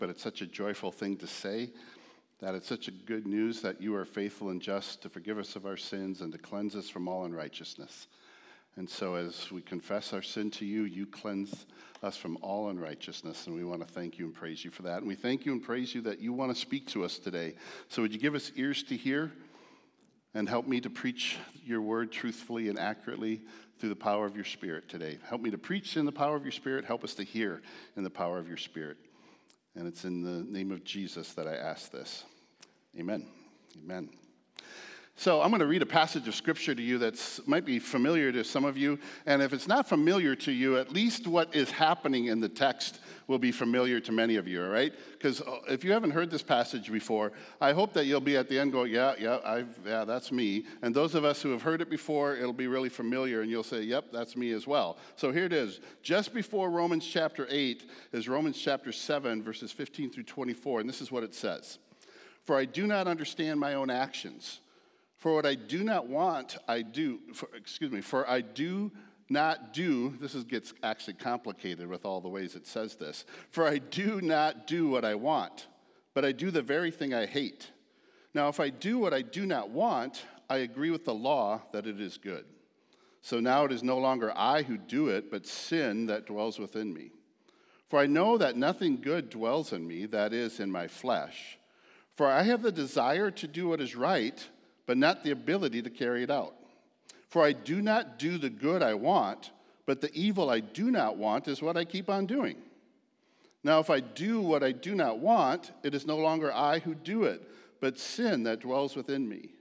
but it's such a joyful thing to say, that it's such a good news that you are faithful and just to forgive us of our sins and to cleanse us from all unrighteousness. And so as we confess our sin to you, you cleanse us from all unrighteousness, and we want to thank you and praise you for that. And we thank you and praise you that you want to speak to us today. So would you give us ears to hear and help me to preach your word truthfully and accurately through the power of your Spirit today. Help me to preach in the power of your Spirit. Help us to hear in the power of your Spirit. And it's in the name of Jesus that I ask this. Amen. Amen. So I'm going to read a passage of Scripture to you that might be familiar to some of you. And if it's not familiar to you, at least what is happening in the text will be familiar to many of you, all right? Because if you haven't heard this passage before, I hope that you'll be at the end going, yeah, that's me. And those of us who have heard it before, it'll be really familiar, and you'll say, yep, that's me as well. So here it is. Just before Romans chapter 8 is Romans chapter 7, verses 15 through 24, and this is what it says. For I do not understand my own actions. For what I do not want, I do. For I do not do, gets actually complicated with all the ways it says this. For I do not do what I want, but I do the very thing I hate. Now, if I do what I do not want, I agree with the law that it is good. So now it is no longer I who do it, but sin that dwells within me. For I know that nothing good dwells in me, that is, in my flesh. For I have the desire to do what is right, but not the ability to carry it out. For I do not do the good I want, but the evil I do not want is what I keep on doing. Now, if I do what I do not want, it is no longer I who do it, but sin that dwells within me.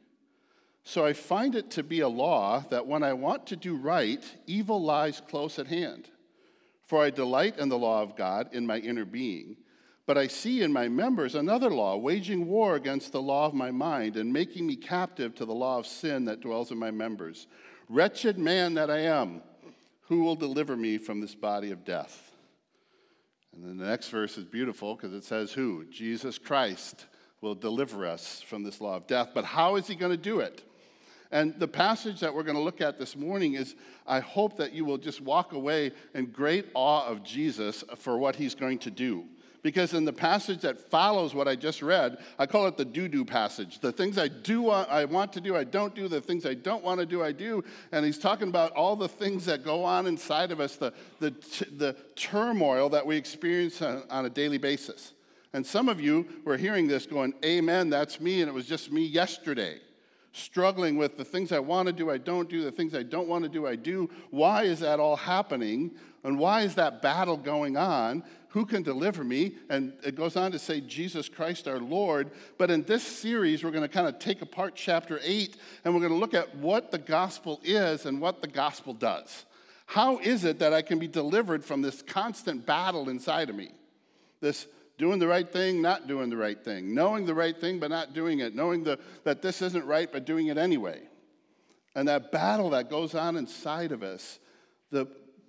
So I find it to be a law that when I want to do right, evil lies close at hand. For I delight in the law of God in my inner being. But I see in my members another law, waging war against the law of my mind and making me captive to the law of sin that dwells in my members. Wretched man that I am, who will deliver me from this body of death? And then the next verse is beautiful because it says who? Jesus Christ will deliver us from this law of death. But how is he going to do it? And the passage that we're going to look at this morning is, I hope that you will just walk away in great awe of Jesus for what he's going to do. Because in the passage that follows what I just read, I call it the do-do passage. The things I want to do, I don't do. The things I don't want to do, I do. And he's talking about all the things that go on inside of us, the turmoil that we experience on a daily basis. And some of you were hearing this going, amen, that's me, and it was just me yesterday. Struggling with the things I want to do, I don't do. The things I don't want to do, I do. Why is that all happening? And why is that battle going on? Who can deliver me? And it goes on to say, Jesus Christ our Lord. But in this series, we're going to kind of take apart chapter 8, and we're going to look at what the gospel is and what the gospel does. How is it that I can be delivered from this constant battle inside of me? This doing the right thing, not doing the right thing. Knowing the right thing, but not doing it. Knowing that this isn't right, but doing it anyway. And that battle that goes on inside of us, the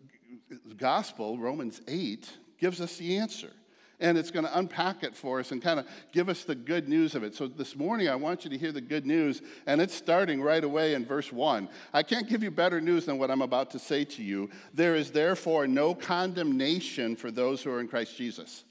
gospel, Romans 8, gives us the answer. And it's going to unpack it for us and kind of give us the good news of it. So this morning, I want you to hear the good news, and it's starting right away in verse 1. I can't give you better news than what I'm about to say to you. There is therefore no condemnation for those who are in Christ Jesus.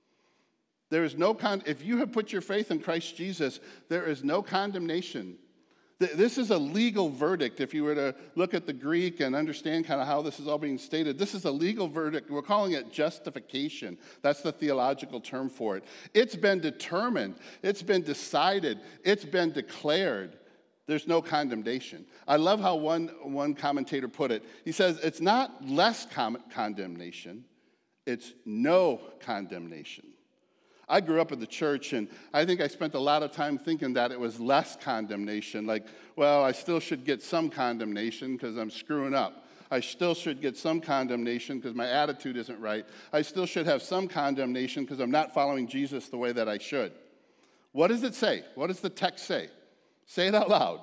There is no if you have put your faith in Christ Jesus, there is no condemnation. This is a legal verdict. If you were to look at the Greek and understand kind of how this is all being stated, this is a legal verdict. We're calling it justification. That's the theological term for it. It's been determined. It's been decided. It's been declared. There's no condemnation. I love how one commentator put it. He says it's not less condemnation. It's no condemnation. I grew up in the church, and I think I spent a lot of time thinking that it was less condemnation. Like, well, I still should get some condemnation because I'm screwing up. I still should get some condemnation because my attitude isn't right. I still should have some condemnation because I'm not following Jesus the way that I should. What does it say? What does the text say? Say it out loud.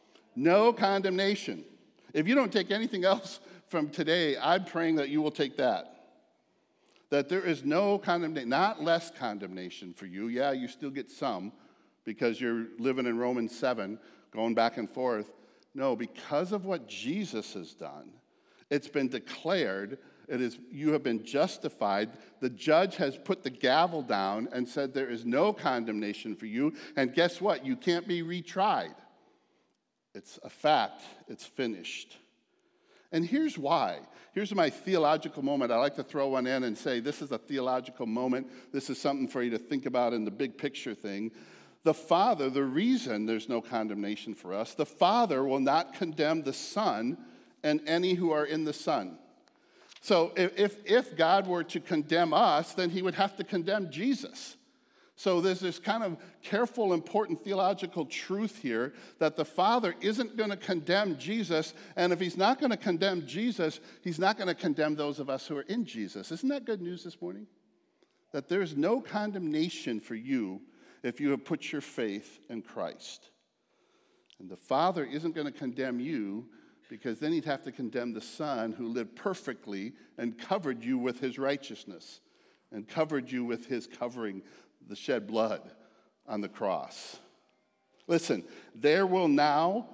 No condemnation. If you don't take anything else from today, I'm praying that you will take that. That there is no condemnation, not less condemnation for you. Yeah, you still get some because you're living in Romans 7, going back and forth. No, because of what Jesus has done, it's been declared It is, you have been justified. The judge has put the gavel down and said there is no condemnation for you. And guess what? You can't be retried. It's a fact. It's finished. And here's why. Here's my theological moment. I like to throw one in and say this is a theological moment. This is something for you to think about in the big picture thing. The Father, the reason there's no condemnation for us, the Father will not condemn the Son and any who are in the Son. So if God were to condemn us, then he would have to condemn Jesus. So there's this kind of careful, important theological truth here that the Father isn't going to condemn Jesus, and if he's not going to condemn Jesus, he's not going to condemn those of us who are in Jesus. Isn't that good news this morning? That there's no condemnation for you if you have put your faith in Christ. And the Father isn't going to condemn you because then he'd have to condemn the Son who lived perfectly and covered you with his righteousness and covered you with his covering, the shed blood on the cross. Listen, there will not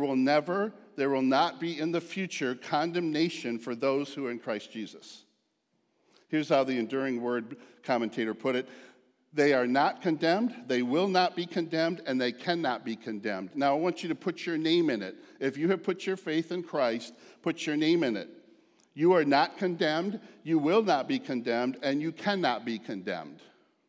be in the future condemnation for those who are in Christ Jesus. Here's how the Enduring Word commentator put it. They are not condemned, they will not be condemned, and they cannot be condemned. Now, I want you to put your name in it. If you have put your faith in Christ, put your name in it. You are not condemned, you will not be condemned, and you cannot be condemned.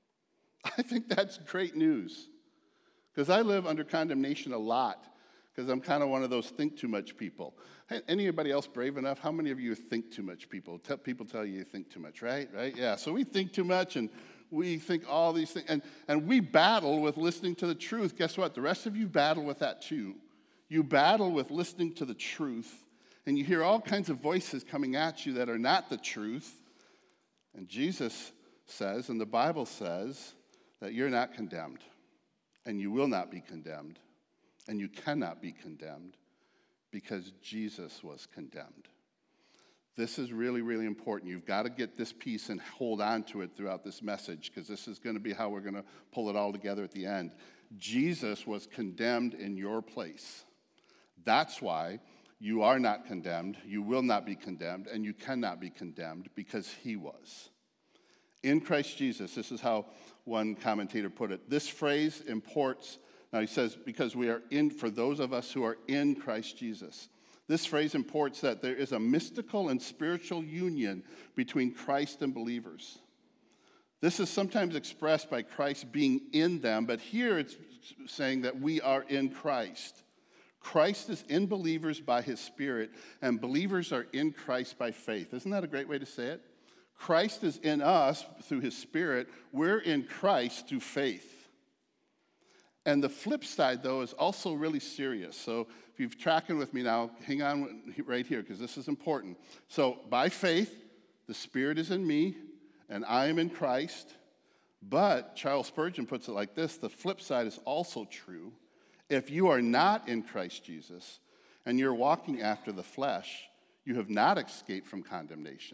I think that's great news. Because I live under condemnation a lot, because I'm kind of one of those think too much people. Hey, anybody else brave enough? How many of you think too much people? People tell you think too much, right? Yeah, so we think too much, and we think all these things, and we battle with listening to the truth. Guess what? The rest of you battle with that too. You battle with listening to the truth, and you hear all kinds of voices coming at you that are not the truth. And Jesus says, and the Bible says, that you're not condemned, and you will not be condemned, and you cannot be condemned because Jesus was condemned. This is really, really important. You've got to get this piece and hold on to it throughout this message because this is going to be how we're going to pull it all together at the end. Jesus was condemned in your place. That's why you are not condemned, you will not be condemned, and you cannot be condemned because he was. In Christ Jesus, this is how one commentator put it. This phrase imports, now he says, because we are in, for those of us who are in Christ Jesus. This phrase imports that there is a mystical and spiritual union between Christ and believers. This is sometimes expressed by Christ being in them, but here it's saying that we are in Christ. Christ is in believers by his Spirit, and believers are in Christ by faith. Isn't that a great way to say it? Christ is in us through his Spirit. We're in Christ through faith. And the flip side, though, is also really serious. So if you're tracking with me now, hang on right here because this is important. So by faith, the Spirit is in me, and I am in Christ. But Charles Spurgeon puts it like this, the flip side is also true. If you are not in Christ Jesus and you're walking after the flesh, you have not escaped from condemnation.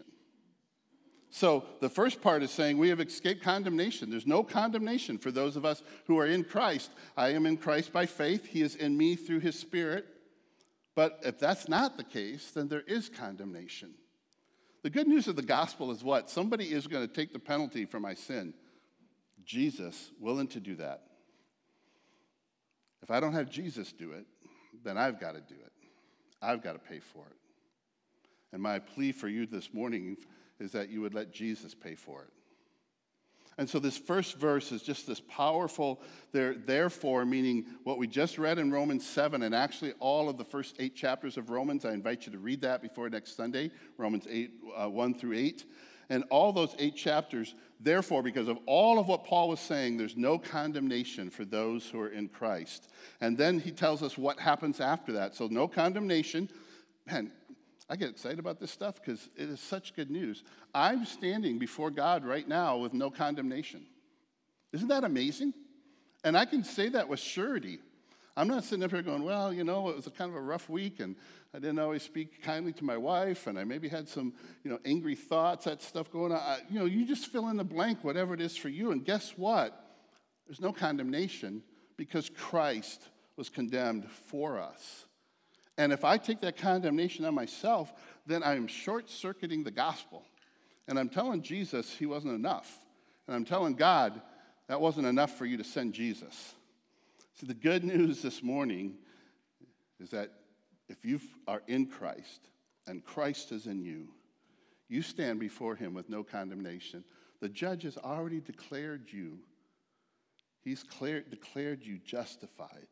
So the first part is saying we have escaped condemnation. There's no condemnation for those of us who are in Christ. I am in Christ by faith. He is in me through his Spirit. But if that's not the case, then there is condemnation. The good news of the gospel is what? Somebody is going to take the penalty for my sin. Jesus, willing to do that. If I don't have Jesus do it, then I've got to do it. I've got to pay for it. And my plea for you this morning is that you would let Jesus pay for it. And so this first verse is just this powerful, therefore, meaning what we just read in Romans 7, and actually all of the first 8 chapters of Romans. I invite you to read that before next Sunday, Romans 8, 1 through 8. And all those 8 chapters, therefore, because of all of what Paul was saying, there's no condemnation for those who are in Christ. And then he tells us what happens after that. So no condemnation. Man, I get excited about this stuff because it is such good news. I'm standing before God right now with no condemnation. Isn't that amazing? And I can say that with surety. I'm not sitting up here going, well, you know, it was a kind of a rough week, and I didn't always speak kindly to my wife, and I maybe had some, angry thoughts, that stuff going on. You just fill in the blank, whatever it is for you. And guess what? There's no condemnation because Christ was condemned for us. And if I take that condemnation on myself, then I'm short-circuiting the gospel. And I'm telling Jesus he wasn't enough. And I'm telling God that wasn't enough for you to send Jesus. See, the good news this morning is that if you are in Christ and Christ is in you, you stand before him with no condemnation. The judge has already declared you. He's declared you justified.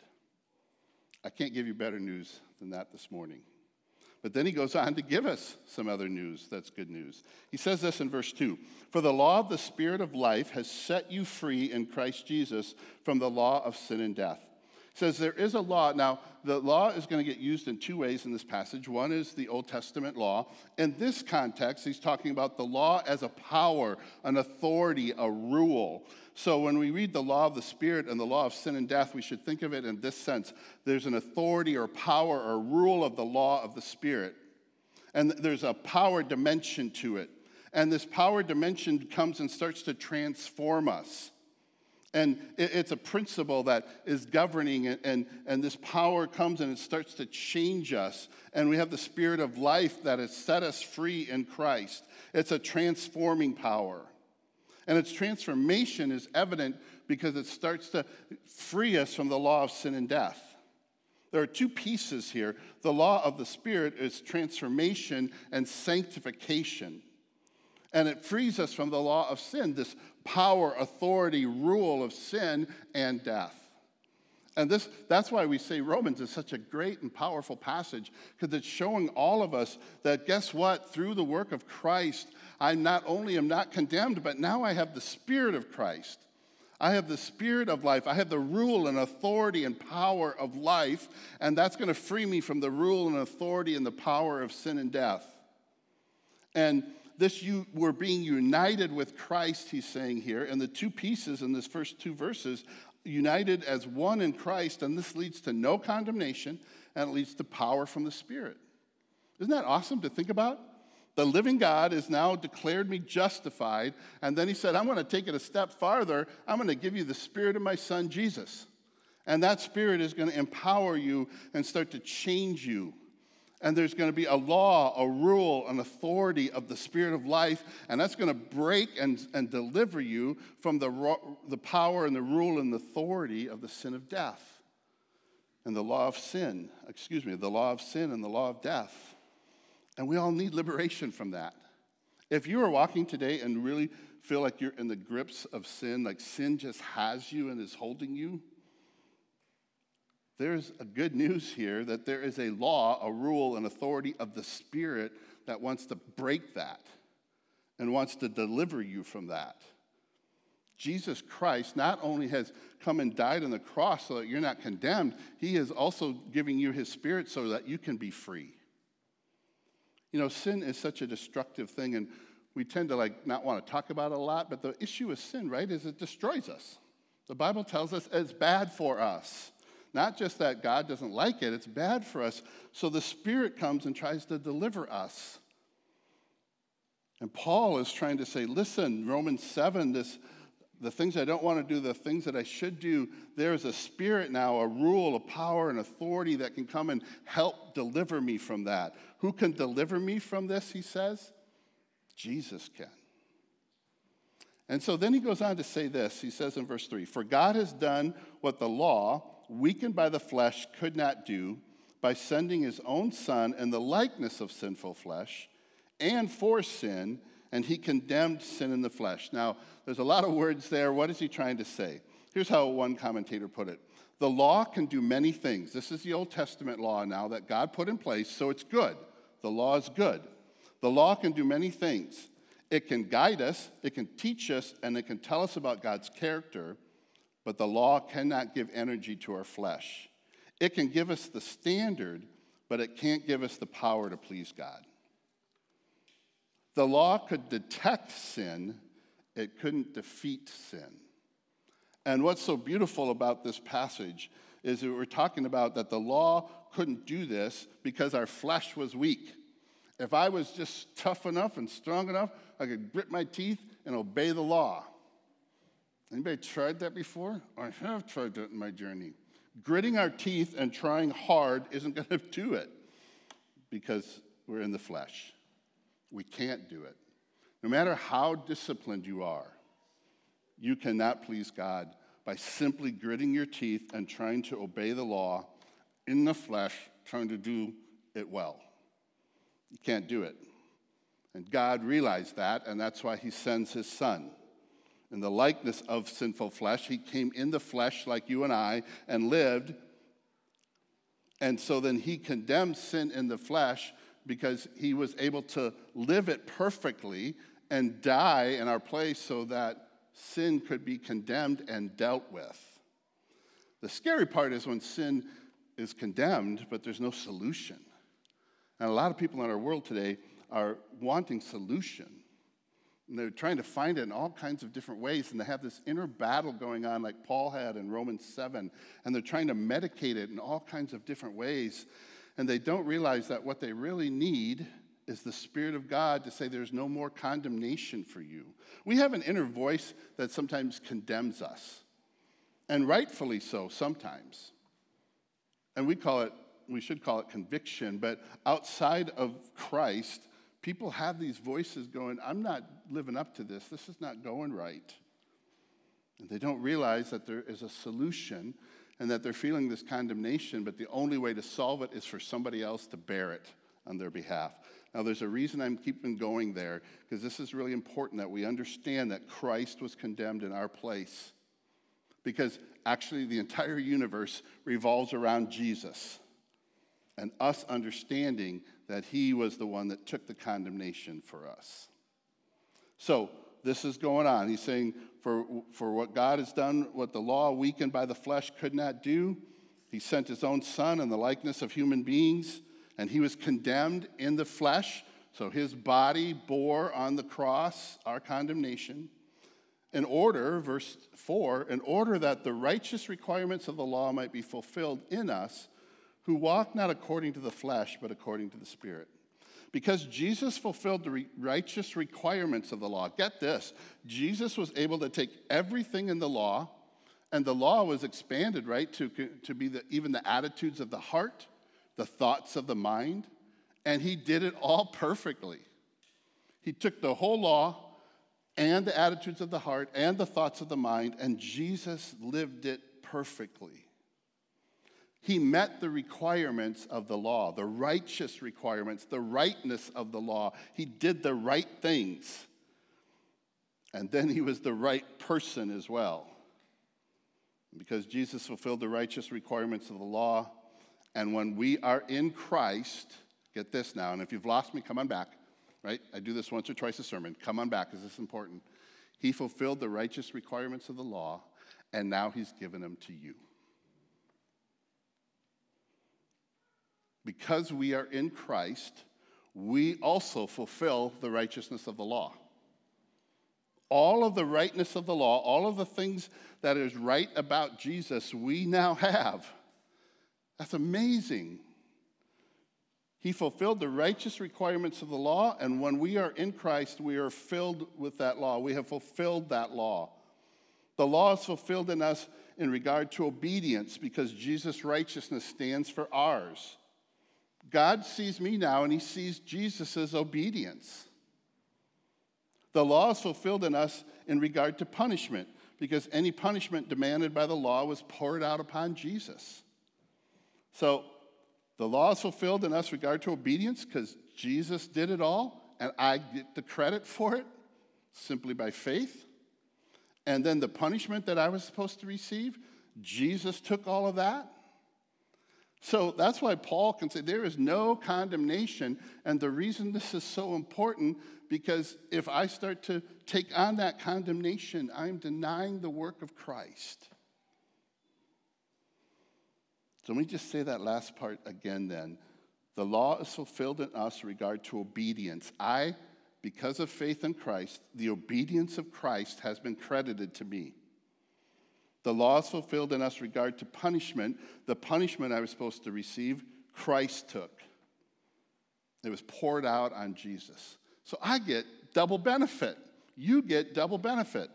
I can't give you better news than that this morning. But then he goes on to give us some other news that's good news. He says this in verse 2. For the law of the Spirit of life has set you free in Christ Jesus from the law of sin and death. He says there is a law. Now, the law is going to get used in two ways in this passage. One is the Old Testament law. In this context, he's talking about the law as a power, an authority, a rule. So when we read the law of the Spirit and the law of sin and death, we should think of it in this sense. There's an authority or power or rule of the law of the Spirit. And there's a power dimension to it. And this power dimension comes and starts to transform us. And it's a principle that is governing, and this power comes and it starts to change us. And we have the Spirit of life that has set us free in Christ. It's a transforming power. And its transformation is evident because it starts to free us from the law of sin and death. There are two pieces here. The law of the Spirit is transformation and sanctification. And it frees us from the law of sin, this power, authority, rule of sin and death. And that's why we say Romans is such a great and powerful passage, because it's showing all of us that, guess what? Through the work of Christ, I not only am not condemned, but now I have the Spirit of Christ. I have the Spirit of life. I have the rule and authority and power of life, and that's going to free me from the rule and authority and the power of sin and death. And we're being united with Christ, he's saying here, and the two pieces in this first two verses, united as one in Christ, and this leads to no condemnation, and it leads to power from the Spirit. Isn't that awesome to think about? The living God has now declared me justified, and then he said, I'm going to take it a step farther. I'm going to give you the Spirit of my Son, Jesus. And that Spirit is going to empower you and start to change you. And there's going to be a law, a rule, an authority of the Spirit of life, and that's going to break and deliver you from the power and the rule and the authority of the sin of death. And the law of sin and the law of death. And we all need liberation from that. If you are walking today and really feel like you're in the grips of sin, like sin just has you and is holding you, there's a good news here that there is a law, a rule, an authority of the Spirit that wants to break that and wants to deliver you from that. Jesus Christ not only has come and died on the cross so that you're not condemned, he is also giving you his Spirit so that you can be free. You know, sin is such a destructive thing, and we tend to not want to talk about it a lot, but the issue with sin, right, is it destroys us. The Bible tells us it's bad for us. Not just that God doesn't like it, it's bad for us. So the Spirit comes and tries to deliver us. And Paul is trying to say, listen, Romans 7, the things I don't want to do, the things that I should do, there's a Spirit now, a rule, a power, an authority that can come and help deliver me from that. Who can deliver me from this, he says? Jesus can. And so then he goes on to say this. He says in verse 3, for God has done what the law, weakened by the flesh, could not do by sending his own Son in the likeness of sinful flesh and for sin, and he condemned sin in the flesh. Now, there's a lot of words there. What is he trying to say? Here's how one commentator put it. The law can do many things. This is the Old Testament law now that God put in place, so it's good. The law is good. The law can do many things. It can guide us, it can teach us, and it can tell us about God's character, but the law cannot give energy to our flesh. It can give us the standard, but it can't give us the power to please God. The law could detect sin, it couldn't defeat sin. And what's so beautiful about this passage is that we're talking about that the law couldn't do this because our flesh was weak. If I was just tough enough and strong enough, I could grit my teeth and obey the law. Anybody tried that before? I have tried that in my journey. Gritting our teeth and trying hard isn't going to do it because we're in the flesh. We can't do it. No matter how disciplined you are, you cannot please God by simply gritting your teeth and trying to obey the law in the flesh, trying to do it well. You can't do it. And God realized that, and that's why he sends his son. In the likeness of sinful flesh, he came in the flesh like you and I and lived. And so then he condemned sin in the flesh because he was able to live it perfectly and die in our place so that sin could be condemned and dealt with. The scary part is when sin is condemned, but there's no solution. And a lot of people in our world today are wanting solution. And they're trying to find it in all kinds of different ways, and they have this inner battle going on like Paul had in Romans 7, and they're trying to medicate it in all kinds of different ways, and they don't realize that what they really need is the Spirit of God to say there's no more condemnation for you. We have an inner voice that sometimes condemns us, and rightfully so sometimes. And we should call it conviction, but outside of Christ, people have these voices going, I'm not living up to this. This is not going right. And they don't realize that there is a solution and that they're feeling this condemnation, but the only way to solve it is for somebody else to bear it on their behalf. Now, there's a reason I'm keeping going there, because this is really important that we understand that Christ was condemned in our place. Because actually the entire universe revolves around Jesus and us understanding that he was the one that took the condemnation for us. So this is going on. He's saying, for what God has done, what the law weakened by the flesh could not do, he sent his own son in the likeness of human beings, and he was condemned in the flesh. So his body bore on the cross our condemnation in order, verse 4, in order that the righteous requirements of the law might be fulfilled in us who walk not according to the flesh, but according to the Spirit. Because Jesus fulfilled the righteous requirements of the law. Get this, Jesus was able to take everything in the law, and the law was expanded, right, to be even the attitudes of the heart, the thoughts of the mind, and he did it all perfectly. He took the whole law and the attitudes of the heart and the thoughts of the mind, and Jesus lived it perfectly. He met the requirements of the law, the righteous requirements, the rightness of the law. He did the right things. And then he was the right person as well. Because Jesus fulfilled the righteous requirements of the law, and when we are in Christ, get this now, and if you've lost me, come on back, right? I do this once or twice a sermon. Come on back, because this is important. He fulfilled the righteous requirements of the law, and now he's given them to you. Because we are in Christ, we also fulfill the righteousness of the law. All of the rightness of the law, all of the things that is right about Jesus, we now have. That's amazing. He fulfilled the righteous requirements of the law, and when we are in Christ, we are filled with that law. We have fulfilled that law. The law is fulfilled in us in regard to obedience because Jesus' righteousness stands for ours. God sees me now, and he sees Jesus' obedience. The law is fulfilled in us in regard to punishment, because any punishment demanded by the law was poured out upon Jesus. So the law is fulfilled in us in regard to obedience, because Jesus did it all, and I get the credit for it simply by faith. And then the punishment that I was supposed to receive, Jesus took all of that. So that's why Paul can say there is no condemnation, and the reason this is so important, because if I start to take on that condemnation, I'm denying the work of Christ. So let me just say that last part again then. The law is fulfilled in us in regard to obedience. Because of faith in Christ, the obedience of Christ has been credited to me. The law is fulfilled in us in regard to punishment. The punishment I was supposed to receive, Christ took. It was poured out on Jesus. So I get double benefit. You get double benefit.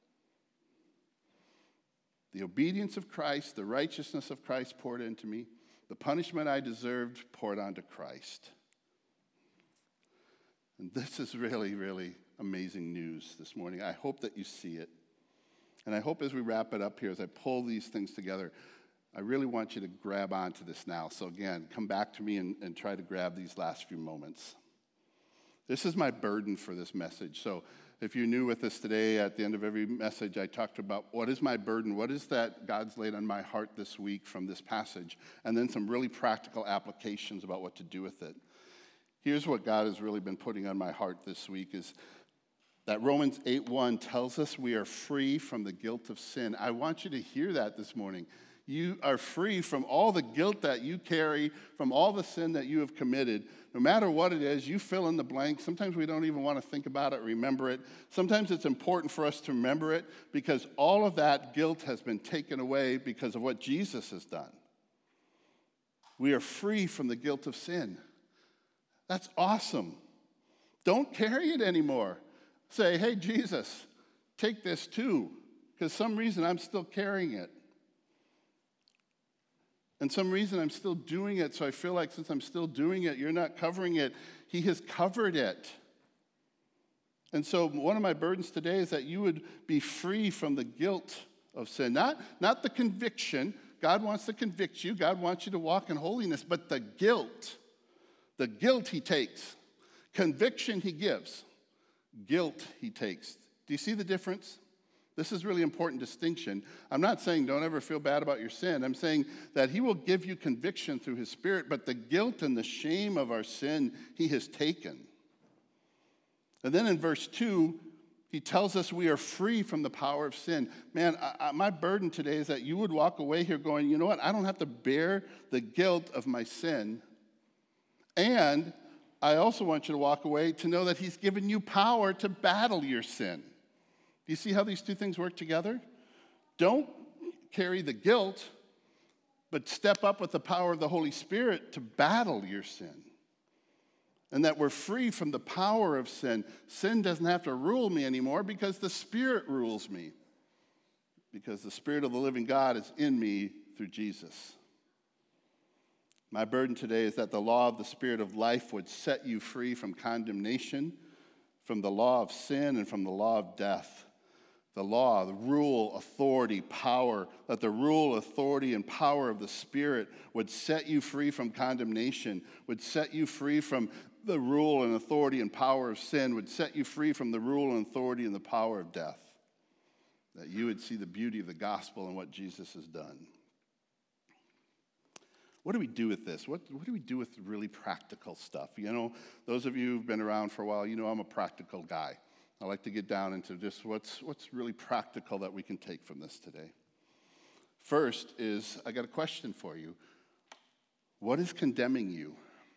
The obedience of Christ, the righteousness of Christ poured into me. The punishment I deserved poured onto Christ. And this is really, really amazing news this morning. I hope that you see it. And I hope as we wrap it up here, as I pull these things together, I really want you to grab onto this now. So again, come back to me and try to grab these last few moments. This is my burden for this message. So if you're new with us today, at the end of every message, I talked about what is my burden? What is that God's laid on my heart this week from this passage? And then some really practical applications about what to do with it. Here's what God has really been putting on my heart this week is that Romans 8:1 tells us we are free from the guilt of sin. I want you to hear that this morning. You are free from all the guilt that you carry, from all the sin that you have committed. No matter what it is, you fill in the blank. Sometimes we don't even want to think about it, remember it. Sometimes it's important for us to remember it because all of that guilt has been taken away because of what Jesus has done. We are free from the guilt of sin. That's awesome. Don't carry it anymore. Say, hey, Jesus, take this too, because some reason I'm still carrying it. And some reason I'm still doing it, so I feel like since I'm still doing it, you're not covering it. He has covered it. And so one of my burdens today is that you would be free from the guilt of sin. Not the conviction. God wants to convict you. God wants you to walk in holiness, but the guilt. The guilt he takes. Conviction he gives. Guilt he takes. Do you see the difference? This is really important distinction. I'm not saying don't ever feel bad about your sin. I'm saying that he will give you conviction through his Spirit, but the guilt and the shame of our sin he has taken. And then in verse 2, he tells us we are free from the power of sin. Man, my burden today is that you would walk away here going, you know what? I don't have to bear the guilt of my sin. And I also want you to walk away to know that he's given you power to battle your sin. Do you see how these two things work together? Don't carry the guilt, but step up with the power of the Holy Spirit to battle your sin. And that we're free from the power of sin. Sin doesn't have to rule me anymore because the Spirit rules me. Because the Spirit of the living God is in me through Jesus. My burden today is that the law of the Spirit of life would set you free from condemnation, from the law of sin, and from the law of death. The law, the rule, authority, power, that the rule, authority, and power of the Spirit would set you free from condemnation, would set you free from the rule and authority and power of sin, would set you free from the rule and authority and the power of death. That you would see the beauty of the gospel and what Jesus has done. What do we do with this? What do we do with really practical stuff? You know, those of you who've been around for a while, you know I'm a practical guy. I like to get down into just what's really practical that we can take from this today. First is, I got a question for you. What is condemning you?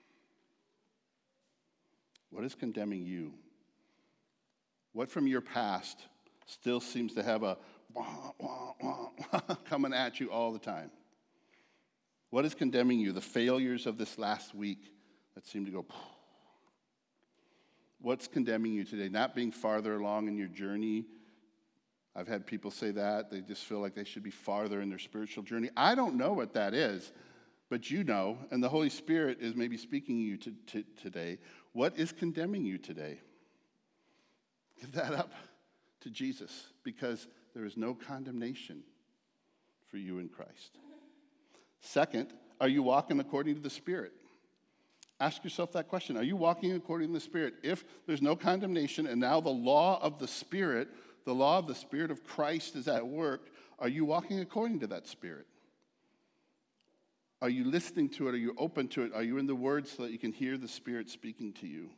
What is condemning you? What from your past still seems to have a wah, wah, wah, coming at you all the time? What is condemning you? The failures of this last week that seem to go. What's condemning you today? Not being farther along in your journey. I've had people say that. They just feel like they should be farther in their spiritual journey. I don't know what that is, but you know, and the Holy Spirit is maybe speaking to you today. What is condemning you today? Give that up to Jesus, because there is no condemnation for you in Christ. Second, are you walking according to the Spirit? Ask yourself that question. Are you walking according to the Spirit? If there's no condemnation and now the law of the Spirit of Christ is at work, are you walking according to that Spirit? Are you listening to it? Are you open to it? Are you in the Word so that you can hear the Spirit speaking to you?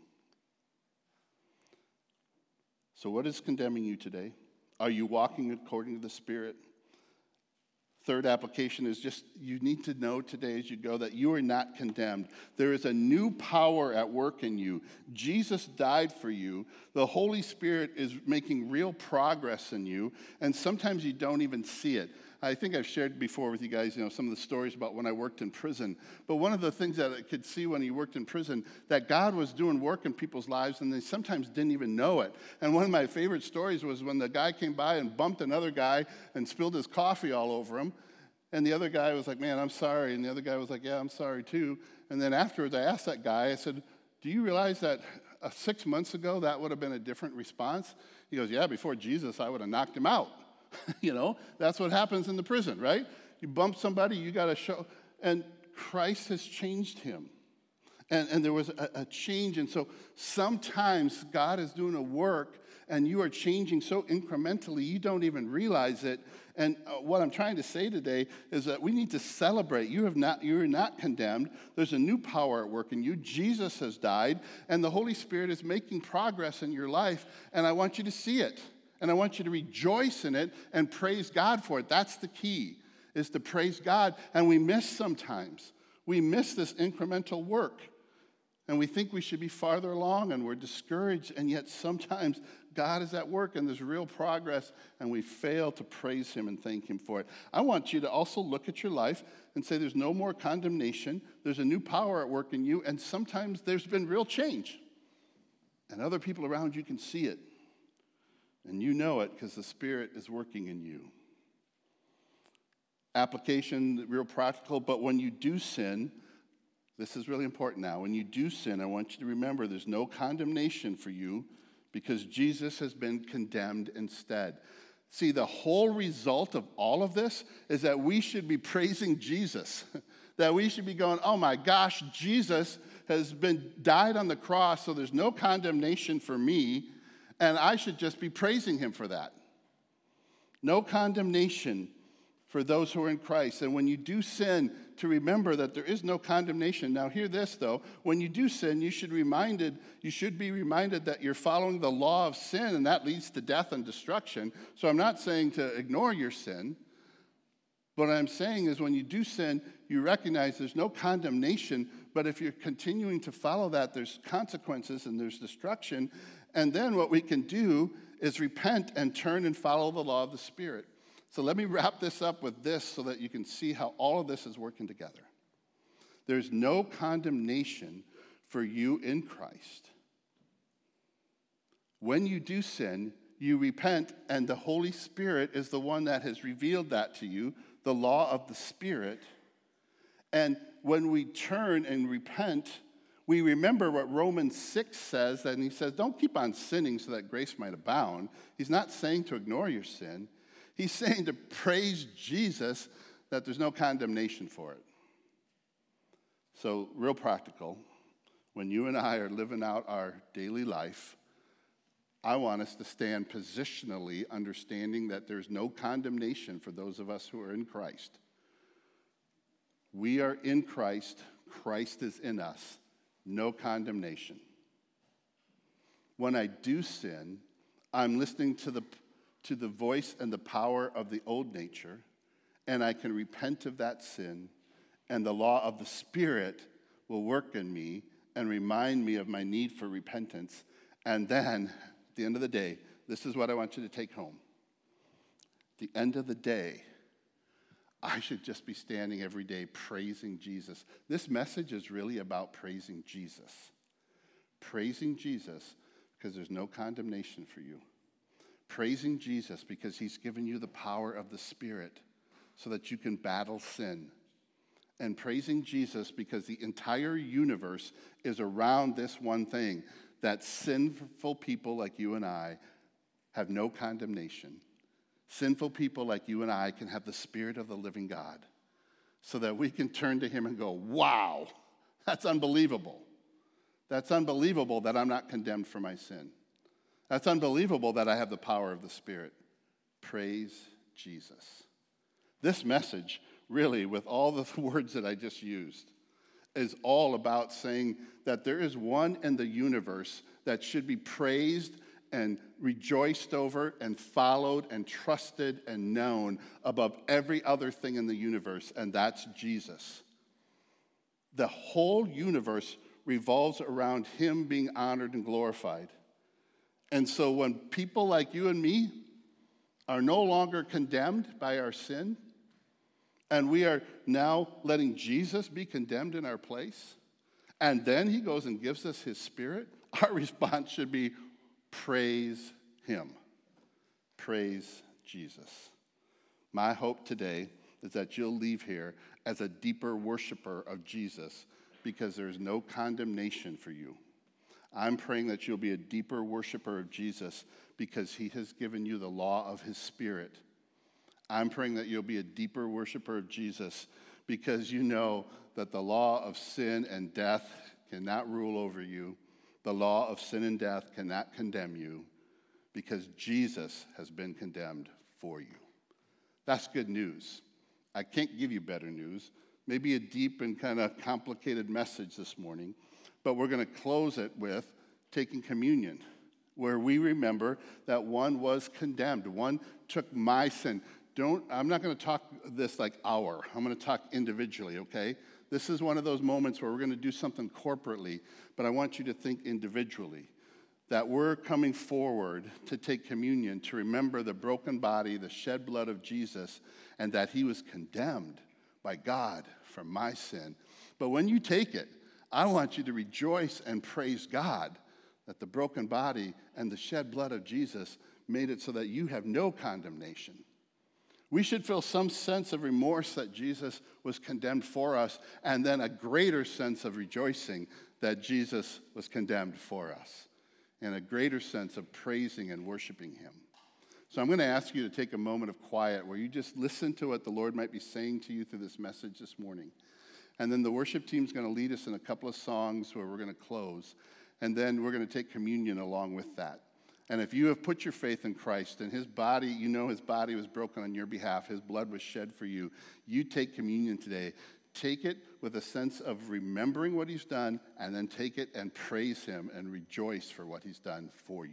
So what is condemning you today? Are you walking according to the Spirit? Third application is just you need to know today as you go that you are not condemned. There is a new power at work in you. Jesus died for you. The Holy Spirit is making real progress in you, and sometimes you don't even see it. I think I've shared before with you guys, some of the stories about when I worked in prison. But one of the things that I could see when he worked in prison, that God was doing work in people's lives, and they sometimes didn't even know it. And one of my favorite stories was when the guy came by and bumped another guy and spilled his coffee all over him. And the other guy was like, man, I'm sorry. And the other guy was like, yeah, I'm sorry too. And then afterwards, I asked that guy, I said, do you realize that 6 months ago, that would have been a different response. He goes, yeah, before Jesus, I would have knocked him out. That's what happens in the prison, right? You bump somebody, you got to show. And Christ has changed him. And there was a change. And so sometimes God is doing a work and you are changing so incrementally you don't even realize it. And what I'm trying to say today is that we need to celebrate. You are not condemned. There's a new power at work in you. Jesus has died, and the Holy Spirit is making progress in your life, and I want you to see it. And I want you to rejoice in it and praise God for it. That's the key, is to praise God. And we miss sometimes. We miss this incremental work. And we think we should be farther along, and we're discouraged, and yet sometimes God is at work, and there's real progress, and we fail to praise him and thank him for it. I want you to also look at your life and say there's no more condemnation. There's a new power at work in you, and sometimes there's been real change. And other people around you can see it, and you know it because the Spirit is working in you. Application, real practical, but when you do sin, this is really important now. When you do sin, I want you to remember there's no condemnation for you because Jesus has been condemned instead. See, the whole result of all of this is that we should be praising Jesus. That we should be going, oh my gosh, Jesus has died on the cross, so there's no condemnation for me, and I should just be praising him for that. No condemnation for those who are in Christ. And when you do sin, to remember that there is no condemnation. Now hear this though, when you do sin, you should be reminded that you're following the law of sin, and that leads to death and destruction. So I'm not saying to ignore your sin. What I'm saying is when you do sin, you recognize there's no condemnation, but if you're continuing to follow that, there's consequences and there's destruction. And then what we can do is repent and turn and follow the law of the Spirit. So let me wrap this up with this so that you can see how all of this is working together. There's no condemnation for you in Christ. When you do sin, you repent, and the Holy Spirit is the one that has revealed that to you, the law of the Spirit. And when we turn and repent, we remember what Romans 6 says, and he says, don't keep on sinning so that grace might abound. He's not saying to ignore your sin. He's saying to praise Jesus that there's no condemnation for it. So, real practical, when you and I are living out our daily life, I want us to stand positionally understanding that there's no condemnation for those of us who are in Christ. We are in Christ. Christ is in us. No condemnation. When I do sin, I'm listening to the voice and the power of the old nature, and I can repent of that sin, and the law of the Spirit will work in me and remind me of my need for repentance. And then, at the end of the day, this is what I want you to take home. At the end of the day, I should just be standing every day praising Jesus. This message is really about praising Jesus. Praising Jesus because there's no condemnation for you. Praising Jesus because he's given you the power of the Spirit so that you can battle sin. And praising Jesus because the entire universe is around this one thing, that sinful people like you and I have no condemnation. Sinful people like you and I can have the Spirit of the living God so that we can turn to him and go, wow, that's unbelievable. That's unbelievable that I'm not condemned for my sin. That's unbelievable that I have the power of the Spirit. Praise Jesus. This message, really, with all the words that I just used, is all about saying that there is one in the universe that should be praised and rejoiced over and followed and trusted and known above every other thing in the universe, and that's Jesus. The whole universe revolves around him being honored and glorified. And so when people like you and me are no longer condemned by our sin, and we are now letting Jesus be condemned in our place, and then he goes and gives us his Spirit, our response should be, praise him. Praise Jesus. My hope today is that you'll leave here as a deeper worshiper of Jesus because there's no condemnation for you. I'm praying that you'll be a deeper worshiper of Jesus because he has given you the law of his Spirit. I'm praying that you'll be a deeper worshiper of Jesus because you know that the law of sin and death cannot rule over you. The law of sin and death cannot condemn you because Jesus has been condemned for you. That's good news. I can't give you better news. Maybe a deep and kind of complicated message this morning, but we're going to close it with taking communion, where we remember that one was condemned. One took my sin. I'm not going to talk this like I'm going to talk individually, okay? This is one of those moments where we're going to do something corporately, but I want you to think individually. That we're coming forward to take communion, to remember the broken body, the shed blood of Jesus, and that he was condemned by God for my sin. But when you take it, I want you to rejoice and praise God that the broken body and the shed blood of Jesus made it so that you have no condemnation. We should feel some sense of remorse that Jesus was condemned for us, and then a greater sense of rejoicing that Jesus was condemned for us, and a greater sense of praising and worshiping him. So I'm going to ask you to take a moment of quiet where you just listen to what the Lord might be saying to you through this message this morning. And then the worship team's going to lead us in a couple of songs where we're going to close. And then we're going to take communion along with that. And if you have put your faith in Christ and his body, you know his body was broken on your behalf, his blood was shed for you, you take communion today. Take it with a sense of remembering what he's done, and then take it and praise him and rejoice for what he's done for you.